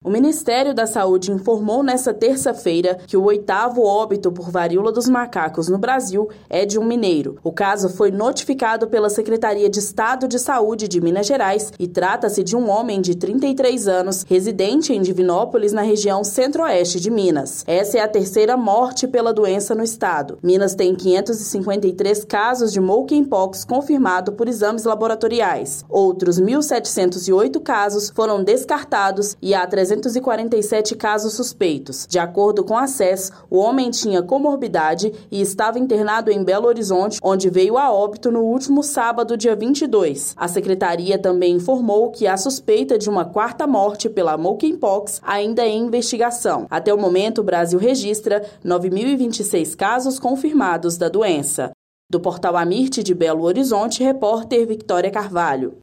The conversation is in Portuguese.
O Ministério da Saúde informou nesta terça-feira que o 8º óbito por varíola dos macacos no Brasil é de um mineiro. O caso foi notificado pela Secretaria de Estado de Saúde de Minas Gerais e trata-se de um homem de 33 anos, residente em Divinópolis, na região centro-oeste de Minas. Essa é a terceira morte pela doença no estado. Minas tem 553 casos de monkeypox confirmado por exames laboratoriais. Outros 1.708 casos foram descartados e há 347 casos suspeitos. De acordo com a SES, o homem tinha comorbidade e estava internado em Belo Horizonte, onde veio a óbito no último sábado, dia 22. A secretaria também informou que a suspeita de uma quarta morte pela monkeypox ainda é em investigação. Até o momento, o Brasil registra 9.026 casos confirmados da doença. Do portal Amirte de Belo Horizonte, repórter Victória Carvalho.